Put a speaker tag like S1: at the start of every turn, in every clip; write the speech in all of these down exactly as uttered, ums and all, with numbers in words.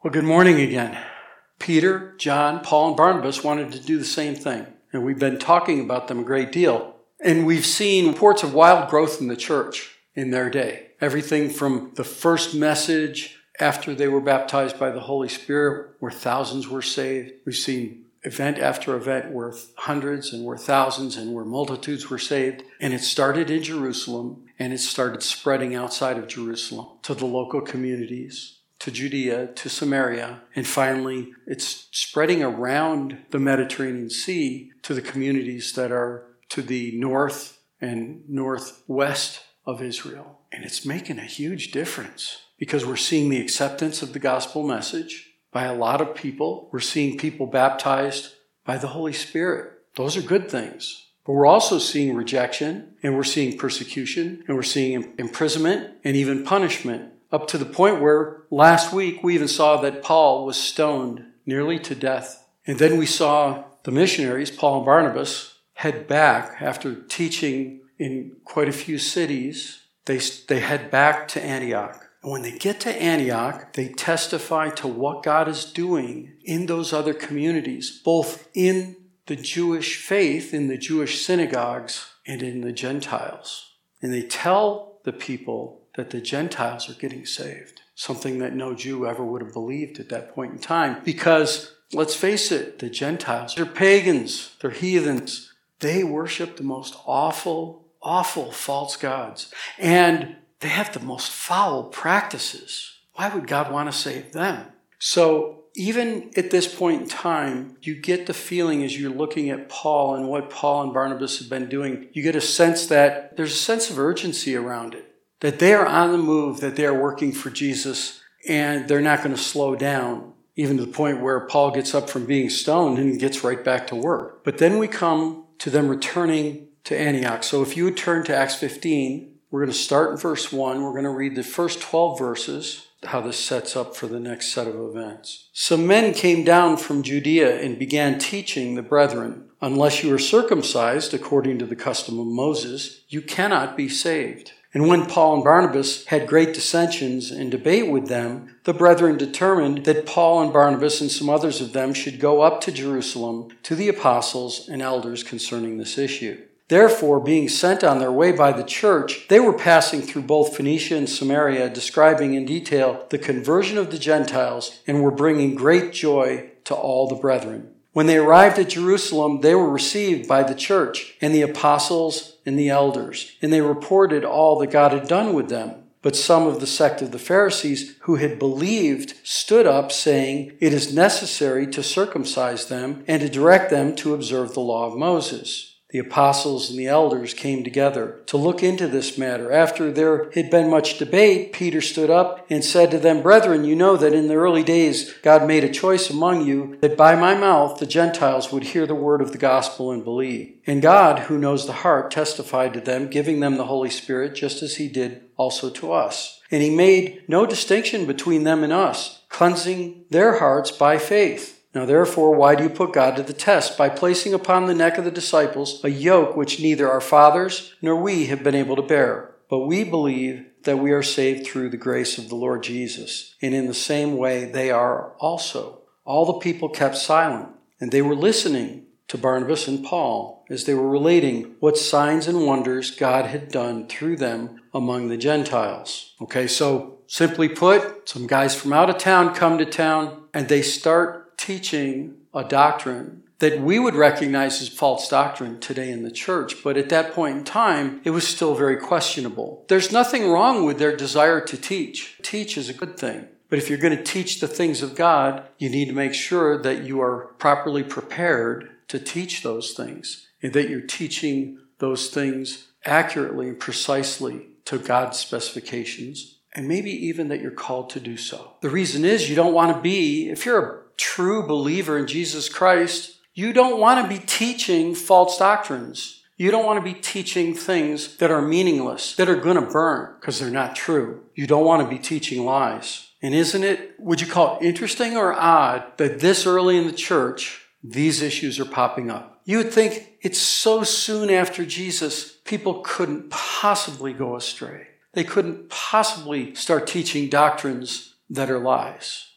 S1: Well, good morning again. Peter, John, Paul, and Barnabas wanted to do the same thing. And we've been talking about them a great deal. And we've seen reports of wild growth in the church in their day. Everything from the first message after they were baptized by the Holy Spirit, where thousands were saved. We've seen event after event where hundreds and where thousands and where multitudes were saved. And it started in Jerusalem, and it started spreading outside of Jerusalem to the local communities, to Judea, to Samaria, and finally it's spreading around the Mediterranean Sea to the communities that are to the north and northwest of Israel. And it's making a huge difference because we're seeing the acceptance of the gospel message by a lot of people. We're seeing people baptized by the Holy Spirit. Those are good things. But we're also seeing rejection, and we're seeing persecution, and we're seeing imprisonment and even punishment. Up to the point where last week we even saw that Paul was stoned nearly to death. And then we saw the missionaries, Paul and Barnabas, head back after teaching in quite a few cities. They, they head back to Antioch. And when they get to Antioch, they testify to what God is doing in those other communities, both in the Jewish faith, in the Jewish synagogues, and in the Gentiles. And they tell the people that the Gentiles are getting saved, something that no Jew ever would have believed at that point in time. Because, let's face it, the Gentiles are pagans, they're heathens. They worship the most awful, awful false gods. And they have the most foul practices. Why would God want to save them? So, even at this point in time, you get the feeling as you're looking at Paul and what Paul and Barnabas have been doing, you get a sense that there's a sense of urgency around it. That they are on the move, that they are working for Jesus, and they're not going to slow down, even to the point where Paul gets up from being stoned and gets right back to work. But then we come to them returning to Antioch. So if you would turn to Acts fifteen, we're going to start in verse one. We're going to read the first twelve verses, how this sets up for the next set of events. Some men came down from Judea and began teaching the brethren, unless you are circumcised according to the custom of Moses, you cannot be saved. And when Paul and Barnabas had great dissensions and debate with them, the brethren determined that Paul and Barnabas and some others of them should go up to Jerusalem to the apostles and elders concerning this issue. Therefore, being sent on their way by the church, they were passing through both Phoenicia and Samaria, describing in detail the conversion of the Gentiles, and were bringing great joy to all the brethren. When they arrived at Jerusalem, they were received by the church and the apostles and the elders, and they reported all that God had done with them. But some of the sect of the Pharisees who had believed stood up, saying, "It is necessary to circumcise them and to direct them to observe the law of Moses." The apostles and the elders came together to look into this matter. After there had been much debate, Peter stood up and said to them, "Brethren, you know that in the early days God made a choice among you that by my mouth the Gentiles would hear the word of the gospel and believe. And God, who knows the heart, testified to them, giving them the Holy Spirit, just as he did also to us. And he made no distinction between them and us, cleansing their hearts by faith. Now therefore, why do you put God to the test by placing upon the neck of the disciples a yoke which neither our fathers nor we have been able to bear? But we believe that we are saved through the grace of the Lord Jesus, and in the same way they are also." All the people kept silent, and they were listening to Barnabas and Paul as they were relating what signs and wonders God had done through them among the Gentiles. Okay, so simply put, some guys from out of town come to town, and they start teaching a doctrine that we would recognize as false doctrine today in the church. But at that point in time, it was still very questionable. There's nothing wrong with their desire to teach. Teach is a good thing. But if you're going to teach the things of God, you need to make sure that you are properly prepared to teach those things, and that you're teaching those things accurately and precisely to God's specifications, and maybe even that you're called to do so. The reason is you don't want to be, if you're a true believer in Jesus Christ, you don't want to be teaching false doctrines. You don't want to be teaching things that are meaningless, that are going to burn because they're not true. You don't want to be teaching lies. And isn't it, would you call it interesting or odd that this early in the church, these issues are popping up? You would think it's so soon after Jesus, people couldn't possibly go astray. They couldn't possibly start teaching doctrines that are lies.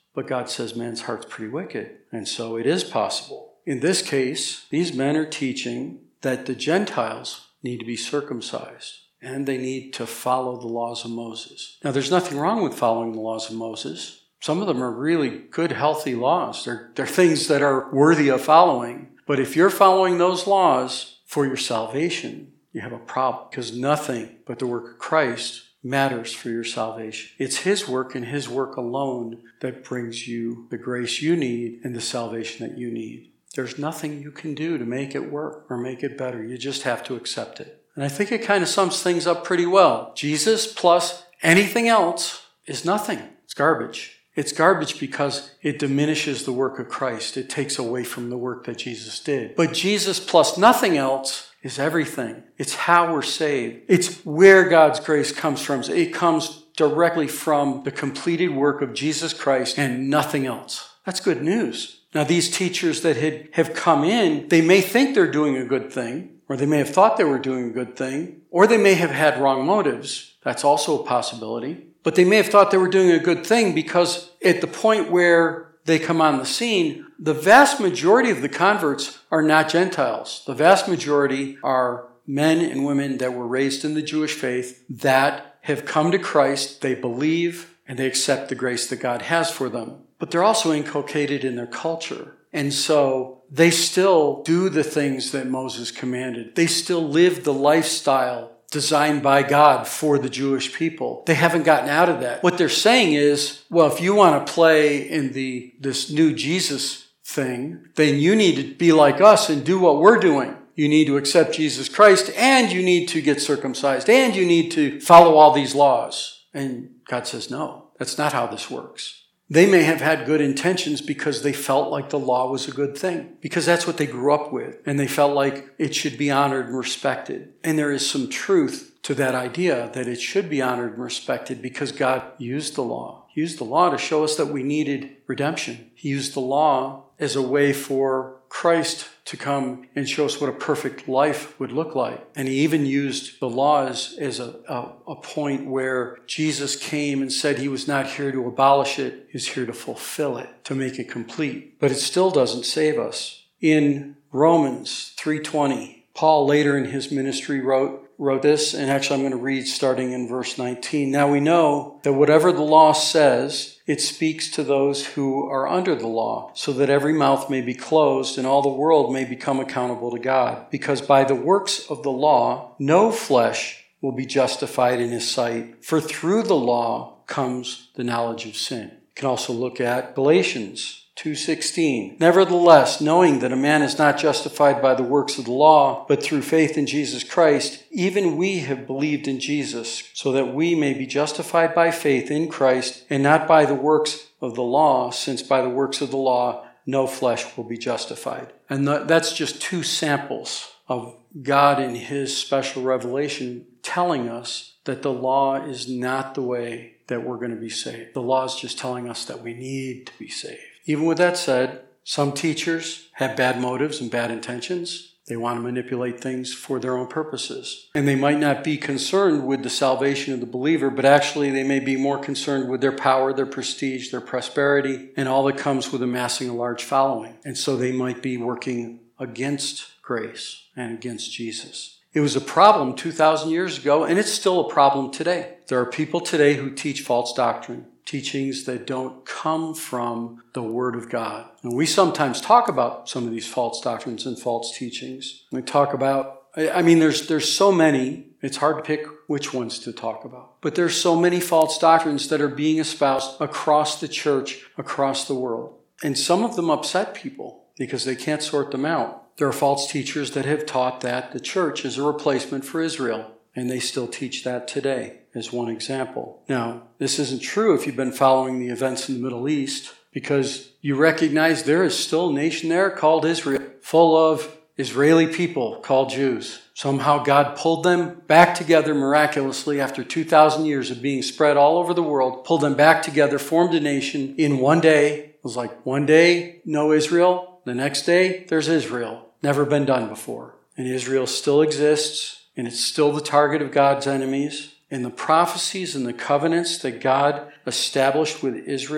S1: But God says man's heart's pretty wicked. And so it is possible. In this case, these men are teaching that the Gentiles need to be circumcised and they need to follow the laws of Moses. Now, there's nothing wrong with following the laws of Moses. Some of them are really good, healthy laws. They're, they're things that are worthy of following. But if you're following those laws for your salvation, you have a problem, because nothing but the work of Christ matters for your salvation. It's his work and his work alone that brings you the grace you need and the salvation that you need. There's nothing you can do to make it work or make it better. You just have to accept it. And I think it kind of sums things up pretty well. Jesus plus anything else is nothing. It's garbage. It's garbage because it diminishes the work of Christ. It takes away from the work that Jesus did. But Jesus plus nothing else is everything. It's how we're saved. It's where God's grace comes from. It comes directly from the completed work of Jesus Christ and nothing else. That's good news. Now, these teachers that had, have come in, they may think they're doing a good thing, or they may have thought they were doing a good thing, or they may have had wrong motives. That's also a possibility. But they may have thought they were doing a good thing because at the point where they come on the scene, the vast majority of the converts are not Gentiles. The vast majority are men and women that were raised in the Jewish faith that have come to Christ, they believe, and they accept the grace that God has for them. But they're also inculcated in their culture. And so they still do the things that Moses commanded. They still live the lifestyle designed by God for the Jewish people. They haven't gotten out of that. What they're saying is, well, if you want to play in the this new Jesus thing, then you need to be like us and do what we're doing. You need to accept Jesus Christ, and you need to get circumcised, and you need to follow all these laws. And God says, no, that's not how this works. They may have had good intentions because they felt like the law was a good thing, because that's what they grew up with, and they felt like it should be honored and respected. And there is some truth to that idea that it should be honored and respected because God used the law. He used the law to show us that we needed redemption. He used the law as a way for Christ to come and show us what a perfect life would look like. And he even used the law as, as a, a, a point where Jesus came and said he was not here to abolish it, he was here to fulfill it, to make it complete. But it still doesn't save us. In Romans three twenty, Paul later in his ministry wrote, wrote this, and actually I'm going to read starting in verse nineteen. Now we know that whatever the law says, it speaks to those who are under the law, so that every mouth may be closed and all the world may become accountable to God. Because by the works of the law, no flesh will be justified in his sight, for through the law comes the knowledge of sin. You can also look at Galatians two sixteen. Nevertheless, knowing that a man is not justified by the works of the law, but through faith in Jesus Christ, even we have believed in Jesus, so that we may be justified by faith in Christ, and not by the works of the law, since by the works of the law no flesh will be justified. And that's just two samples of God in his special revelation telling us that the law is not the way that we're going to be saved. The law is just telling us that we need to be saved. Even with that said, some teachers have bad motives and bad intentions. They want to manipulate things for their own purposes. And they might not be concerned with the salvation of the believer, but actually they may be more concerned with their power, their prestige, their prosperity, and all that comes with amassing a large following. And so they might be working against grace and against Jesus. It was a problem two thousand years ago, and it's still a problem today. There are people today who teach false doctrine, teachings that don't come from the Word of God. And we sometimes talk about some of these false doctrines and false teachings. We talk about, I mean, there's there's so many, it's hard to pick which ones to talk about. But there's so many false doctrines that are being espoused across the church, across the world. And some of them upset people because they can't sort them out. There are false teachers that have taught that the church is a replacement for Israel. And they still teach that today, as one example. Now, this isn't true if you've been following the events in the Middle East, because you recognize there is still a nation there called Israel, full of Israeli people called Jews. Somehow God pulled them back together miraculously after two thousand years of being spread all over the world, pulled them back together, formed a nation in one day. It was like one day, no Israel. The next day, there's Israel. Never been done before. And Israel still exists. And it's still the target of God's enemies. And the prophecies and the covenants that God established with Israel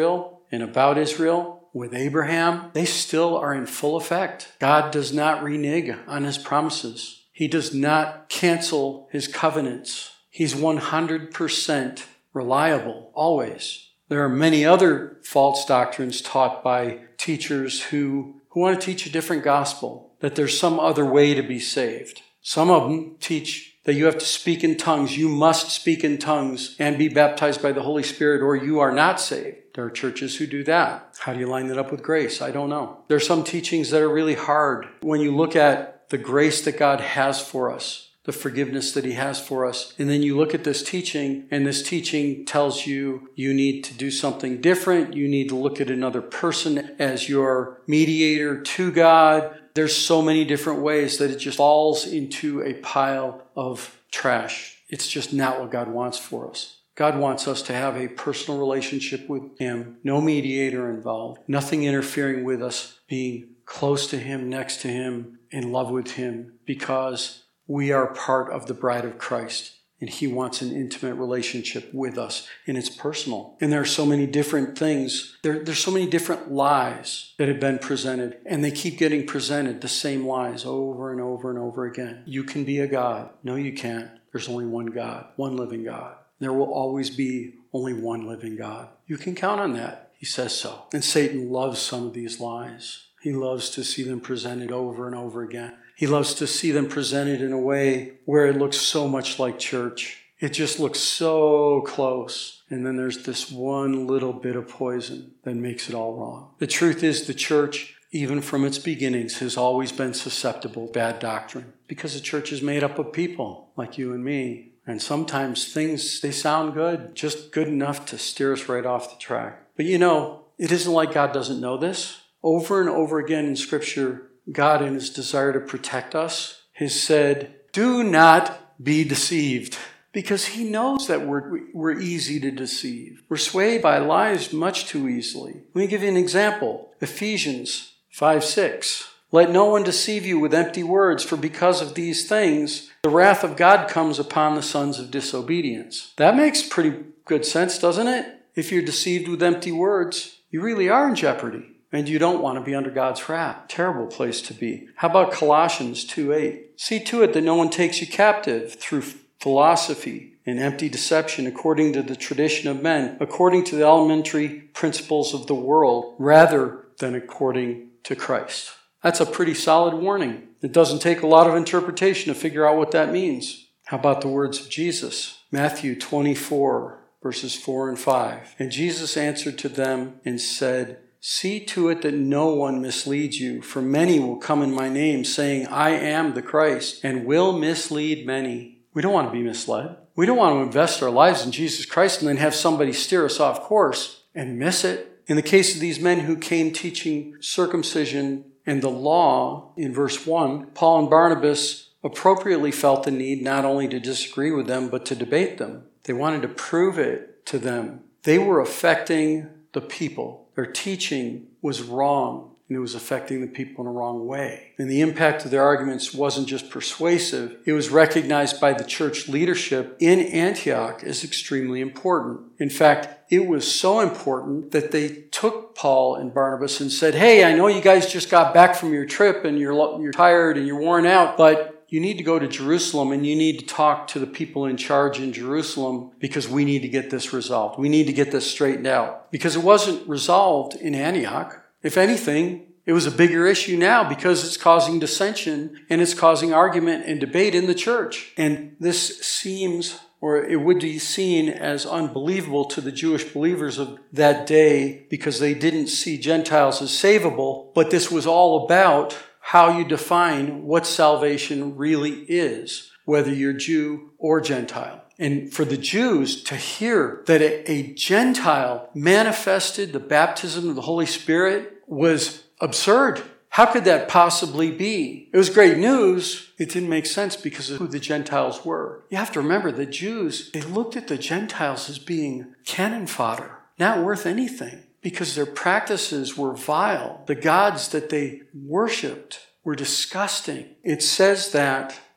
S1: and about Israel with Abraham, they still are in full effect. God does not renege on his promises. He does not cancel his covenants. He's one hundred percent reliable, always. There are many other false doctrines taught by teachers who, who want to teach a different gospel, that there's some other way to be saved. Some of them teach that you have to speak in tongues. You must speak in tongues and be baptized by the Holy Spirit or you are not saved. There are churches who do that. How do you line that up with grace? I don't know. There are some teachings that are really hard. When you look at the grace that God has for us, the forgiveness that he has for us, and then you look at this teaching, and this teaching tells you you need to do something different. You need to look at another person as your mediator to God. There's so many different ways that it just falls into a pile of trash. It's just not what God wants for us. God wants us to have a personal relationship with him, no mediator involved, nothing interfering with us being close to him, next to him, in love with him, because we are part of the bride of Christ, and he wants an intimate relationship with us, and it's personal. And there are so many different things. There, there's so many different lies that have been presented, and they keep getting presented, the same lies over and over and over again. You can be a God. No, you can't. There's only one God, one living God. There will always be only one living God. You can count on that. He says so. And Satan loves some of these lies. He loves to see them presented over and over again. He loves to see them presented in a way where it looks so much like church. It just looks so close. And then there's this one little bit of poison that makes it all wrong. The truth is the church, even from its beginnings, has always been susceptible to bad doctrine because the church is made up of people like you and me. And sometimes things, they sound good, just good enough to steer us right off the track. But you know, it isn't like God doesn't know this. Over and over again in Scripture, God, in his desire to protect us, has said, do not be deceived. Because he knows that we're, we're easy to deceive. We're swayed by lies much too easily. Let me give you an example. Ephesians five six. Let no one deceive you with empty words, for because of these things, the wrath of God comes upon the sons of disobedience. That makes pretty good sense, doesn't it? If you're deceived with empty words, you really are in jeopardy. And you don't want to be under God's wrath. Terrible place to be. How about Colossians two eight? See to it that no one takes you captive through philosophy and empty deception according to the tradition of men, according to the elementary principles of the world, rather than according to Christ. That's a pretty solid warning. It doesn't take a lot of interpretation to figure out what that means. How about the words of Jesus? Matthew twenty-four, verses four and five. And Jesus answered to them and said, see to it that no one misleads you, for many will come in my name, saying, I am the Christ, and will mislead many. We don't want to be misled. We don't want to invest our lives in Jesus Christ and then have somebody steer us off course and miss it. In the case of these men who came teaching circumcision and the law, in verse one, Paul and Barnabas appropriately felt the need not only to disagree with them, but to debate them. They wanted to prove it to them. They were affecting the people. Their teaching was wrong, and it was affecting the people in a wrong way. And the impact of their arguments wasn't just persuasive. It was recognized by the church leadership in Antioch as extremely important. In fact, it was so important that they took Paul and Barnabas and said, hey, I know you guys just got back from your trip and you're, you're tired and you're worn out, but you need to go to Jerusalem and you need to talk to the people in charge in Jerusalem because we need to get this resolved. We need to get this straightened out. Because it wasn't resolved in Antioch. If anything, it was a bigger issue now because it's causing dissension and it's causing argument and debate in the church. And this seems, or it would be seen as unbelievable to the Jewish believers of that day because they didn't see Gentiles as savable. But this was all about how you define what salvation really is, whether you're Jew or Gentile. And for the Jews to hear that a, a Gentile manifested the baptism of the Holy Spirit was absurd. How could that possibly be? It was great news. It didn't make sense because of who the Gentiles were. You have to remember the Jews, they looked at the Gentiles as being cannon fodder, not worth anything. Because their practices were vile. The gods that they worshipped were disgusting. It says that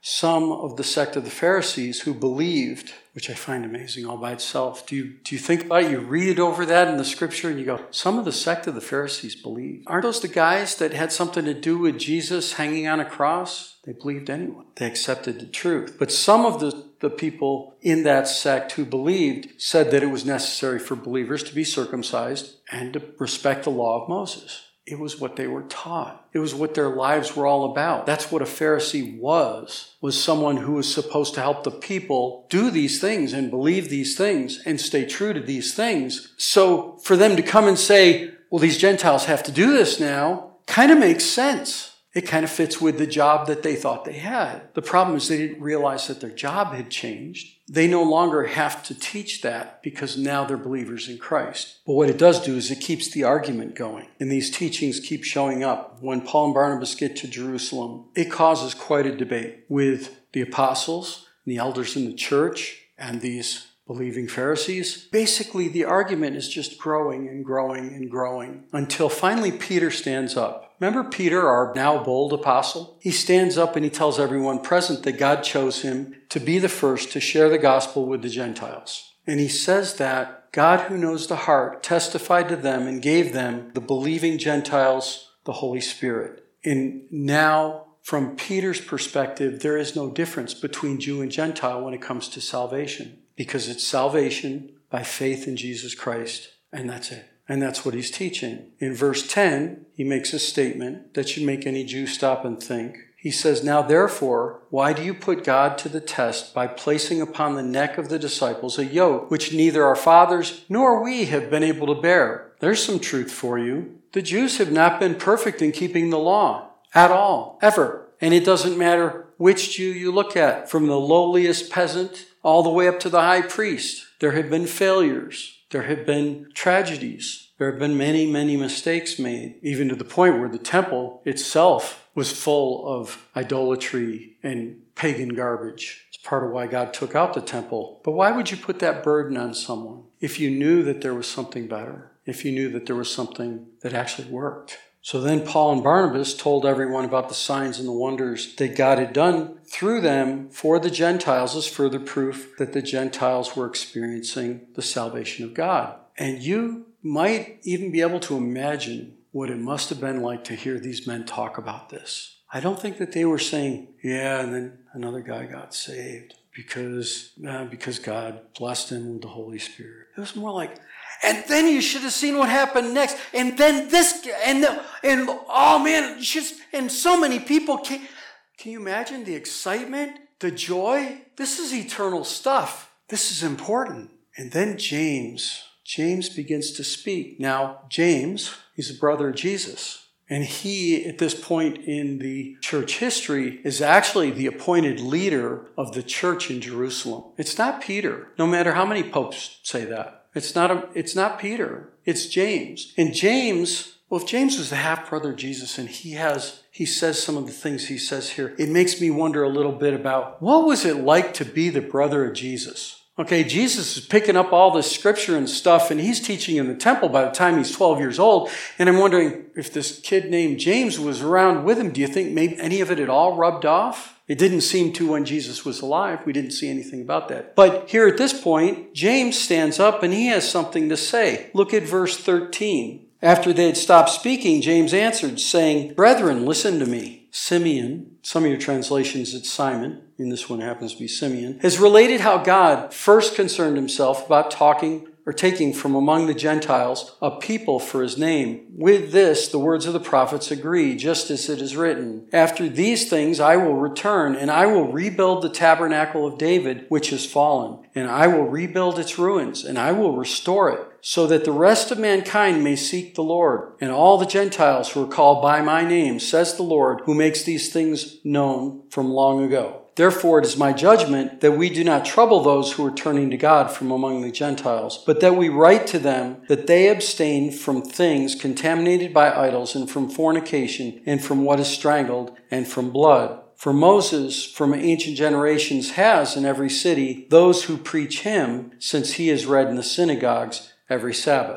S1: some of the sect of the Pharisees who believed, which I find amazing all by itself. Do you, do you think about it? You read it over that in the scripture and you go, some of the sect of the Pharisees believed. Aren't those the guys that had something to do with Jesus hanging on a cross? They believed anyway. They accepted the truth. But some of the, the people in that sect who believed said that it was necessary for believers to be circumcised and to respect the law of Moses. It was what they were taught. It was what their lives were all about. That's what a Pharisee was, was someone who was supposed to help the people do these things and believe these things and stay true to these things. So for them to come and say, well, these Gentiles have to do this now, kind of makes sense. It kind of fits with the job that they thought they had. The problem is they didn't realize that their job had changed. They no longer have to teach that because now they're believers in Christ. But what it does do is it keeps the argument going. And these teachings keep showing up. When Paul and Barnabas get to Jerusalem, it causes quite a debate with the apostles, and the elders in the church, and these believing Pharisees. Basically, the argument is just growing and growing and growing until finally Peter stands up. Remember Peter, our now bold apostle? He stands up and he tells everyone present that God chose him to be the first to share the gospel with the Gentiles. And he says that God, who knows the heart, testified to them and gave them, the believing Gentiles, the Holy Spirit. And now, from Peter's perspective, there is no difference between Jew and Gentile when it comes to salvation, because it's salvation by faith in Jesus Christ, and that's it. And that's what he's teaching. In verse ten, he makes a statement that should make any Jew stop and think. He says, now therefore, why do you put God to the test by placing upon the neck of the disciples a yoke which neither our fathers nor we have been able to bear? There's some truth for you. The Jews have not been perfect in keeping the law at all, ever. And it doesn't matter which Jew you look at, from the lowliest peasant all the way up to the high priest. There have been failures. There have been tragedies. There have been many, many mistakes made, even to the point where the temple itself was full of idolatry and pagan garbage. It's part of why God took out the temple. But why would you put that burden on someone if you knew that there was something better, if you knew that there was something that actually worked? So then Paul and Barnabas told everyone about the signs and the wonders that God had done through them for the Gentiles as further proof that the Gentiles were experiencing the salvation of God. And you might even be able to imagine what it must have been like to hear these men talk about this. I don't think that they were saying, yeah, and then another guy got saved because, uh, because God blessed him with the Holy Spirit. It was more like, and then you should have seen what happened next. And then this, and the, and oh man, you should, and so many people came. Can you imagine the excitement, the joy? This is eternal stuff. This is important. And then James, James begins to speak. Now, James, he's a brother of Jesus. And he, at this point in the church history, is actually the appointed leader of the church in Jerusalem. It's not Peter, no matter how many popes say that. It's not a, it's not Peter. It's James. And James, well, if James was the half-brother of Jesus and he has, he says some of the things he says here, it makes me wonder a little bit about what was it like to be the brother of Jesus? Okay, Jesus is picking up all this scripture and stuff, and he's teaching in the temple by the time he's twelve years old. And I'm wondering if this kid named James was around with him, do you think maybe any of it at all rubbed off? It didn't seem to when Jesus was alive. We didn't see anything about that. But here at this point, James stands up and he has something to say. Look at verse thirteen. After they had stopped speaking, James answered, saying, brethren, listen to me. Simeon, some of your translations it's Simon, and this one happens to be Simeon, has related how God first concerned himself about talking or taking from among the Gentiles a people for his name. With this, the words of the prophets agree, just as it is written, after these things I will return, and I will rebuild the tabernacle of David, which has fallen, and I will rebuild its ruins, and I will restore it, so that the rest of mankind may seek the Lord, and all the Gentiles who are called by my name, says the Lord, who makes these things known from long ago. Therefore, it is my judgment that we do not trouble those who are turning to God from among the Gentiles, but that we write to them that they abstain from things contaminated by idols and from fornication and from what is strangled and from blood. For Moses, from ancient generations, has in every city those who preach him, since he is read in the synagogues every Sabbath.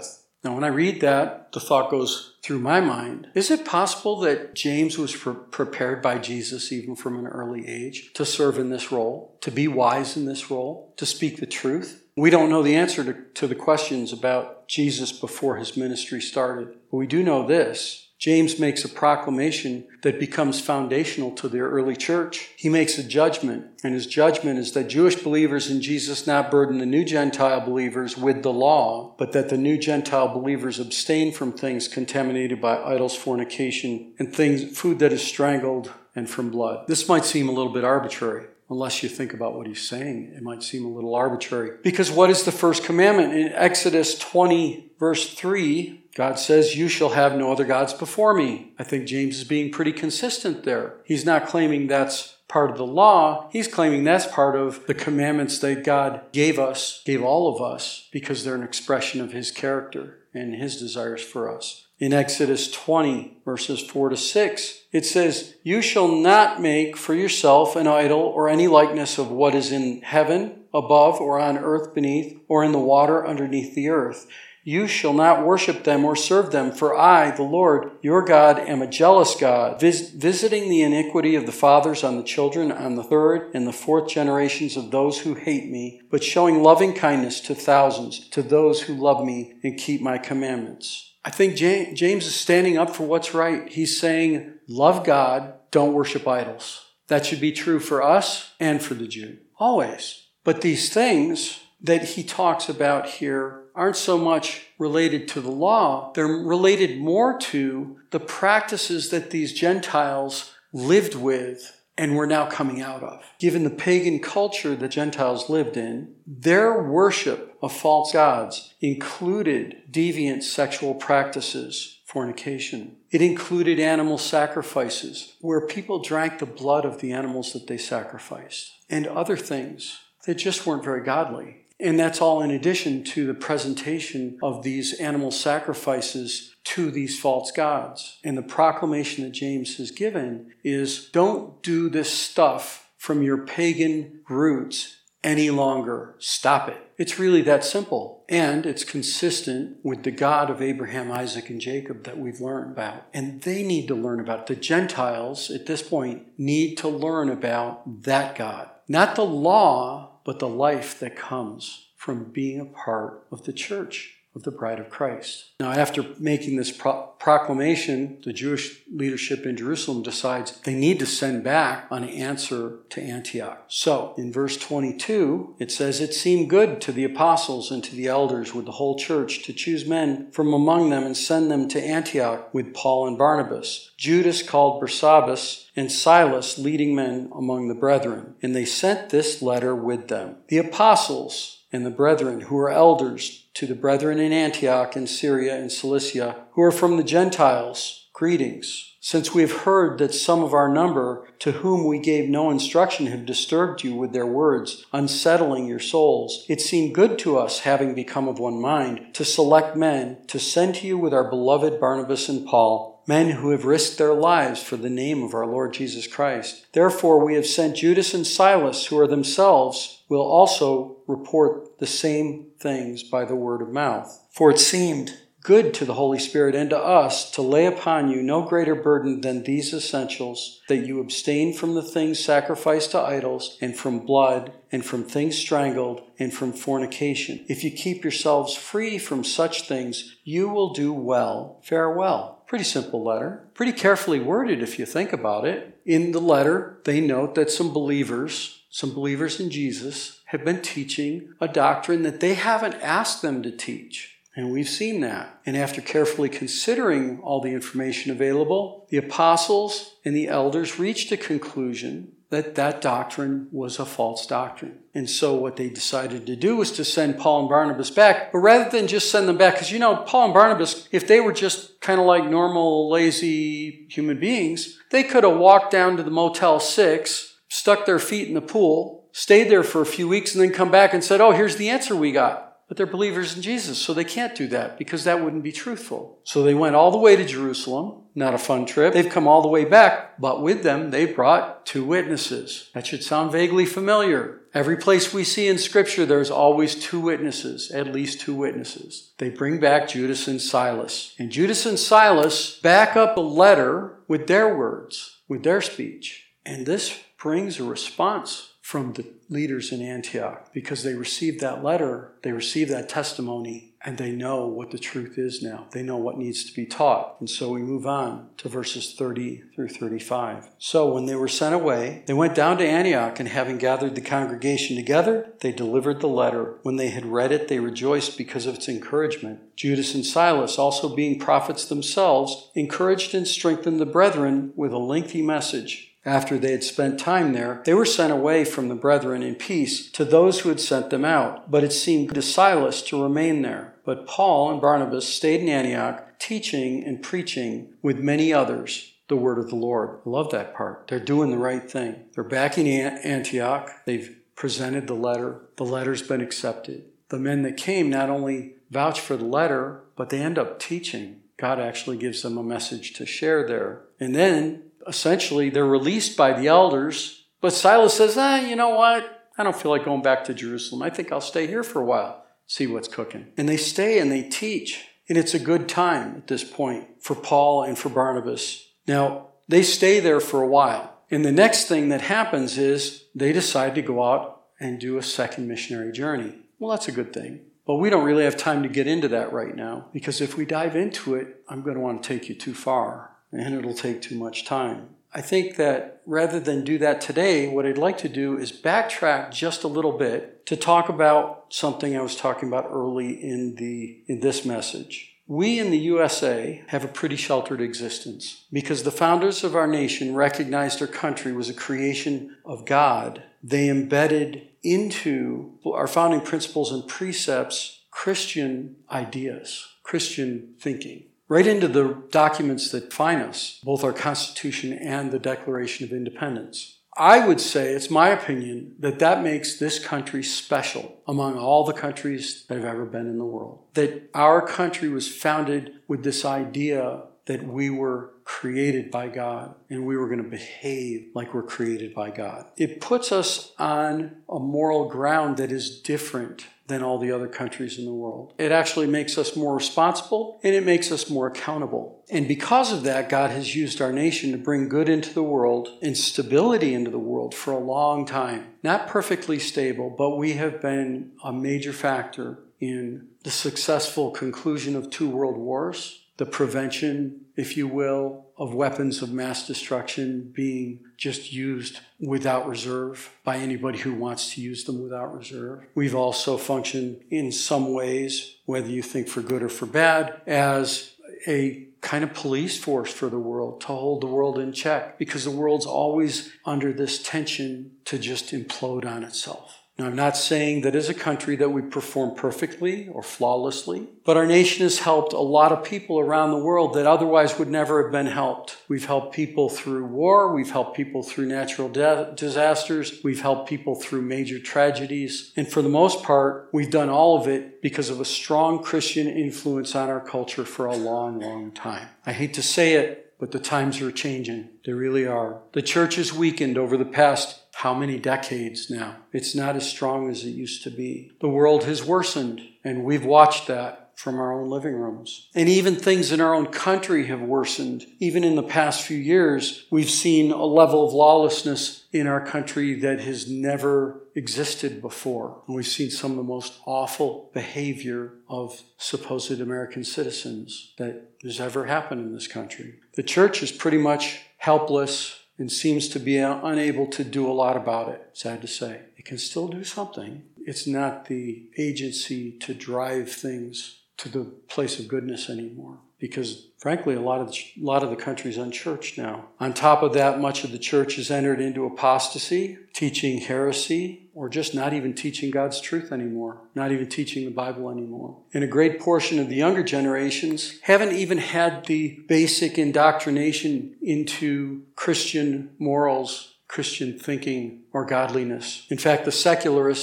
S1: Now, when I read that, the thought goes through my mind, is it possible that James was pre- prepared by Jesus even from an early age to serve in this role, to be wise in this role, to speak the truth? We don't know the answer to, to the questions about Jesus before his ministry started. But we do know this. James makes a proclamation that becomes foundational to the early church. He makes a judgment, and his judgment is that Jewish believers in Jesus not burden the new Gentile believers with the law, but that the new Gentile believers abstain from things contaminated by idols, fornication, and things, food that is strangled, and from blood. This might seem a little bit arbitrary. Unless you think about what he's saying, it might seem a little arbitrary. Because what is the first commandment? In Exodus twenty, verse three, God says, you shall have no other gods before me. I think James is being pretty consistent there. He's not claiming that's part of the law. He's claiming that's part of the commandments that God gave us, gave all of us, because they're an expression of his character and his desires for us. In Exodus twenty, verses four to six, it says, you shall not make for yourself an idol or any likeness of what is in heaven above or on earth beneath or in the water underneath the earth. You shall not worship them or serve them, for I, the Lord, your God, am a jealous God, vis- visiting the iniquity of the fathers on the children, on the third and the fourth generations of those who hate me, but showing loving kindness to thousands, to those who love me and keep my commandments. I think James is standing up for what's right. He's saying, love God, don't worship idols. That should be true for us and for the Jew, always. But these things that he talks about here aren't so much related to the law. They're related more to the practices that these Gentiles lived with and we're now coming out of. Given the pagan culture that Gentiles lived in, their worship of false gods included deviant sexual practices, fornication. It included animal sacrifices, where people drank the blood of the animals that they sacrificed, and other things that just weren't very godly. And that's all in addition to the presentation of these animal sacrifices to these false gods. And the proclamation that James has given is, don't do this stuff from your pagan roots any longer. Stop it. It's really that simple. And it's consistent with the God of Abraham, Isaac, and Jacob that we've learned about. And they need to learn about it. The Gentiles, at this point, need to learn about that God. Not the law, but the life that comes from being a part of the church, of the bride of Christ. Now, after making this pro- proclamation, the Jewish leadership in Jerusalem decides they need to send back an answer to Antioch. So, in verse twenty-two, it says, it seemed good to the apostles and to the elders with the whole church to choose men from among them and send them to Antioch with Paul and Barnabas. Judas called Barsabbas and Silas leading men among the brethren, and they sent this letter with them. The apostles and the brethren who are elders to the brethren in Antioch and Syria and Cilicia, who are from the Gentiles, greetings. Since we have heard that some of our number, to whom we gave no instruction, have disturbed you with their words, unsettling your souls, it seemed good to us, having become of one mind, to select men, to send to you with our beloved Barnabas and Paul, men who have risked their lives for the name of our Lord Jesus Christ. Therefore we have sent Judas and Silas, who are themselves, will also report the same things by the word of mouth. For it seemed good to the Holy Spirit and to us to lay upon you no greater burden than these essentials, that you abstain from the things sacrificed to idols, and from blood, and from things strangled, and from fornication. If you keep yourselves free from such things, you will do well. Farewell. Pretty simple letter. Pretty carefully worded if you think about it. In the letter, they note that some believers, some believers in Jesus, have been teaching a doctrine that they haven't asked them to teach. And we've seen that. And after carefully considering all the information available, the apostles and the elders reached a conclusion that that doctrine was a false doctrine. And so what they decided to do was to send Paul and Barnabas back. But rather than just send them back, because you know, Paul and Barnabas, if they were just kind of like normal, lazy human beings, they could have walked down to the Motel six, stuck their feet in the pool, stayed there for a few weeks, and then come back and said, oh, here's the answer we got. But they're believers in Jesus, so they can't do that because that wouldn't be truthful. So they went all the way to Jerusalem. Not a fun trip. They've come all the way back, but with them, they brought two witnesses. That should sound vaguely familiar. Every place we see in Scripture, there's always two witnesses, at least two witnesses. They bring back Judas and Silas. And Judas and Silas back up a letter with their words, with their speech. And this brings a response from the leaders in Antioch because they received that letter, they received that testimony, and they know what the truth is now. They know what needs to be taught. And so we move on to verses thirty through thirty-five. So when they were sent away, they went down to Antioch, and having gathered the congregation together, they delivered the letter. When they had read it, they rejoiced because of its encouragement. Judas and Silas, also being prophets themselves, encouraged and strengthened the brethren with a lengthy message. After they had spent time there, they were sent away from the brethren in peace to those who had sent them out. But it seemed to Silas to remain there. But Paul and Barnabas stayed in Antioch, teaching and preaching with many others the word of the Lord. I love that part. They're doing the right thing. They're back in Antioch. They've presented the letter. The letter's been accepted. The men that came not only vouch for the letter, but they end up teaching. God actually gives them a message to share there. And then essentially, they're released by the elders, but Silas says, ah, you know what? I don't feel like going back to Jerusalem. I think I'll stay here for a while, see what's cooking. And they stay and they teach, and it's a good time at this point for Paul and for Barnabas. Now, they stay there for a while, and the next thing that happens is they decide to go out and do a second missionary journey. Well, that's a good thing. But we don't really have time to get into that right now, because if we dive into it, I'm going to want to take you too far. And it'll take too much time. I think that rather than do that today, what I'd like to do is backtrack just a little bit to talk about something I was talking about early in the in this message. We in the U S A have a pretty sheltered existence because the founders of our nation recognized our country was a creation of God. They embedded into our founding principles and precepts Christian ideas, Christian thinking. Right into the documents that define us, both our Constitution and the Declaration of Independence. I would say, it's my opinion, that that makes this country special among all the countries that have ever been in the world. That our country was founded with this idea that we were created by God and we were going to behave like we're created by God. It puts us on a moral ground that is different than all the other countries in the world. It actually makes us more responsible and it makes us more accountable. And because of that, God has used our nation to bring good into the world and stability into the world for a long time. Not perfectly stable, but we have been a major factor in the successful conclusion of two world wars, the prevention, if you will, of weapons of mass destruction being just used without reserve by anybody who wants to use them without reserve. We've also functioned in some ways, whether you think for good or for bad, as a kind of police force for the world to hold the world in check because the world's always under this tension to just implode on itself. Now, I'm not saying that as a country that we perform perfectly or flawlessly, but our nation has helped a lot of people around the world that otherwise would never have been helped. We've helped people through war. We've helped people through natural de- disasters. We've helped people through major tragedies. And for the most part, we've done all of it because of a strong Christian influence on our culture for a long, long time. I hate to say it, but the times are changing. They really are. The church has weakened over the past how many decades now? It's not as strong as it used to be. The world has worsened, and we've watched that from our own living rooms. And even things in our own country have worsened. Even in the past few years, we've seen a level of lawlessness in our country that has never existed before. And we've seen some of the most awful behavior of supposed American citizens that has ever happened in this country. The church is pretty much helpless and seems to be unable to do a lot about it, sad to say. It can still do something. It's not the agency to drive things to the place of goodness anymore. Because, frankly, a lot of the, a lot of the country's unchurched now. On top of that, much of the church has entered into apostasy, teaching heresy, or just not even teaching God's truth anymore, not even teaching the Bible anymore. And a great portion of the younger generations haven't even had the basic indoctrination into Christian morals, Christian thinking, or godliness. In fact, the secularists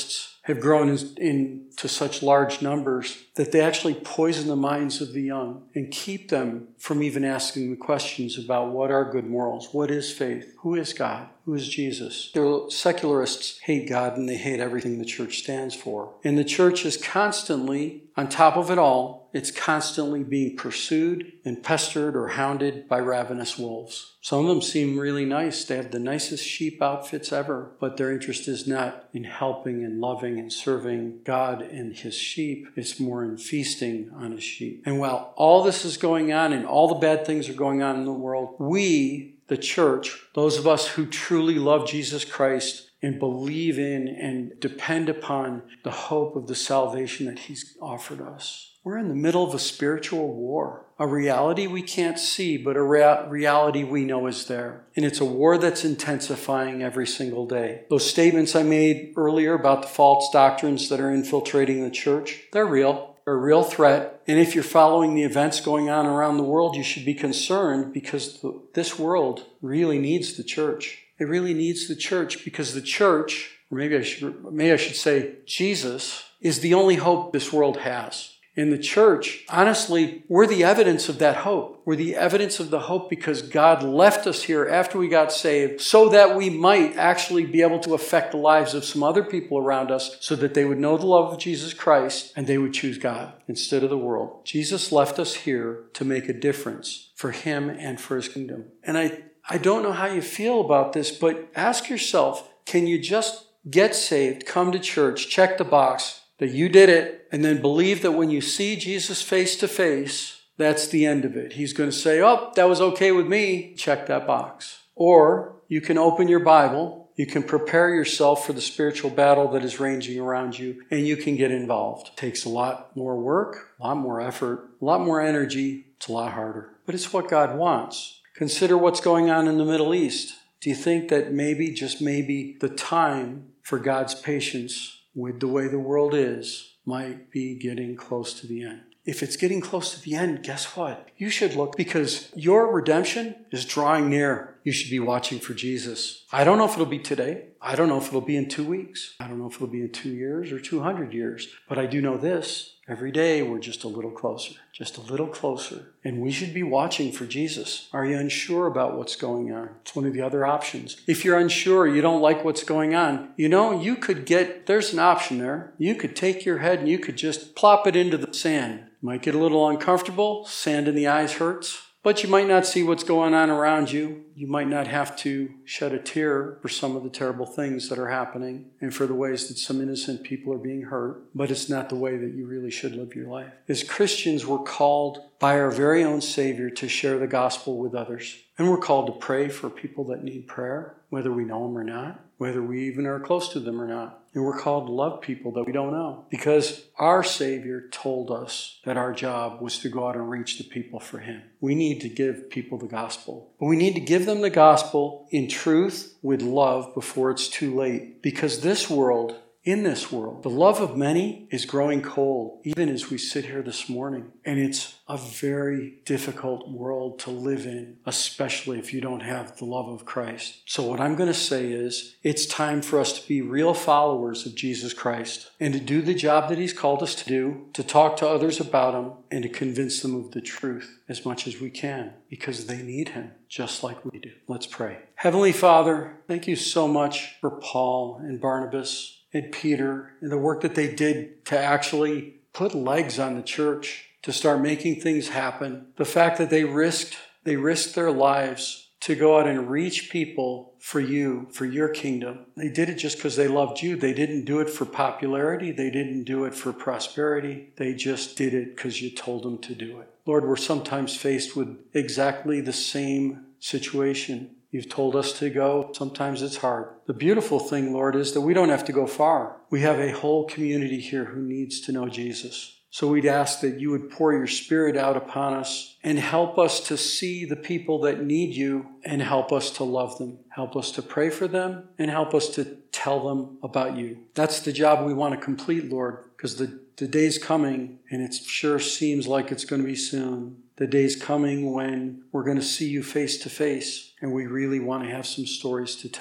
S1: have grown in, into such large numbers that they actually poison the minds of the young and keep them from even asking the questions about what are good morals, what is faith, who is God, who is Jesus. The secularists hate God and they hate everything the church stands for. And the church is constantly, on top of it all, it's constantly being pursued and pestered or hounded by ravenous wolves. Some of them seem really nice. They have the nicest sheep outfits ever, but their interest is not in helping and loving and serving God and his sheep. It's more in feasting on his sheep. And while all this is going on and all the bad things are going on in the world, we, the church, those of us who truly love Jesus Christ and believe in and depend upon the hope of the salvation that he's offered us, we're in the middle of a spiritual war, a reality we can't see, but a rea- reality we know is there. And it's a war that's intensifying every single day. Those statements I made earlier about the false doctrines that are infiltrating the church, they're real. They're a real threat. And if you're following the events going on around the world, you should be concerned because the, this world really needs the church. It really needs the church because the church, or maybe I should, maybe I should say Jesus, is the only hope this world has. In the church, honestly, we're the evidence of that hope. We're the evidence of the hope because God left us here after we got saved so that we might actually be able to affect the lives of some other people around us so that they would know the love of Jesus Christ and they would choose God instead of the world. Jesus left us here to make a difference for him and for his kingdom. And I, I don't know how you feel about this, but ask yourself, can you just get saved, come to church, check the box, that you did it, and then believe that when you see Jesus face to face, that's the end of it. He's going to say, oh, that was okay with me. Check that box. Or you can open your Bible, you can prepare yourself for the spiritual battle that is raging around you, and you can get involved. It takes a lot more work, a lot more effort, a lot more energy. It's a lot harder. But it's what God wants. Consider what's going on in the Middle East. Do you think that maybe, just maybe, the time for God's patience with the way the world is might be getting close to the end? If it's getting close to the end, guess what? You should look because your redemption is drawing near. You should be watching for Jesus. I don't know if it'll be today. I don't know if it'll be in two weeks. I don't know if it'll be in two years or two hundred years. But I do know this. Every day we're just a little closer, just a little closer. And we should be watching for Jesus. Are you unsure about what's going on? It's one of the other options. If you're unsure, you don't like what's going on, you know, you could get, there's an option there. You could take your head and you could just plop it into the sand. Might get a little uncomfortable. Sand in the eyes hurts. But you might not see what's going on around you. You might not have to shed a tear for some of the terrible things that are happening and for the ways that some innocent people are being hurt. But it's not the way that you really should live your life. As Christians, we're called by our very own Savior to share the gospel with others. And we're called to pray for people that need prayer, whether we know them or not, whether we even are close to them or not. And we're called to love people that we don't know because our Savior told us that our job was to go out and reach the people for him. We need to give people the gospel. But we need to give them the gospel in truth with love before it's too late. Because this world, in this world, the love of many is growing cold, even as we sit here this morning. And it's a very difficult world to live in, especially if you don't have the love of Christ. So what I'm going to say is, it's time for us to be real followers of Jesus Christ and to do the job that he's called us to do, to talk to others about him and to convince them of the truth as much as we can, because they need him just like we do. Let's pray. Heavenly Father, thank you so much for Paul and Barnabas and Peter and the work that they did to actually put legs on the church, to start making things happen. The fact that they risked, they risked their lives to go out and reach people for you, for your kingdom. They did it just because they loved you. They didn't do it for popularity. They didn't do it for prosperity. They just did it because you told them to do it. Lord, we're sometimes faced with exactly the same situation. You've told us to go. Sometimes it's hard. The beautiful thing, Lord, is that we don't have to go far. We have a whole community here who needs to know Jesus. So we'd ask that you would pour your Spirit out upon us and help us to see the people that need you and help us to love them. Help us to pray for them and help us to tell them about you. That's the job we want to complete, Lord, because the, the day's coming, and it sure seems like it's going to be soon. The day's coming when we're going to see you face to face, and we really want to have some stories to tell.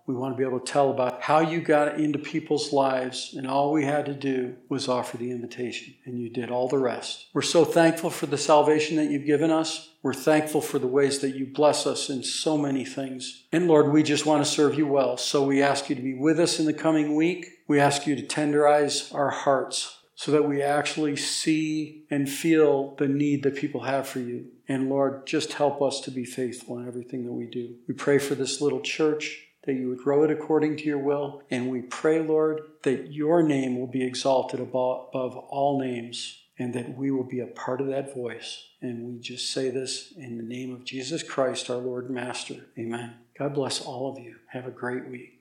S1: We want to be able to tell about how you got into people's lives, and all we had to do was offer the invitation, and you did all the rest. We're so thankful for the salvation that you've given us. We're thankful for the ways that you bless us in so many things. And Lord, we just want to serve you well. So we ask you to be with us in the coming week. We ask you to tenderize our hearts so that we actually see and feel the need that people have for you. And Lord, just help us to be faithful in everything that we do. We pray for this little church, that you would grow it according to your will. And we pray, Lord, that your name will be exalted above, above all names, and that we will be a part of that voice. And we just say this in the name of Jesus Christ, our Lord and Master. Amen. God bless all of you. Have a great week.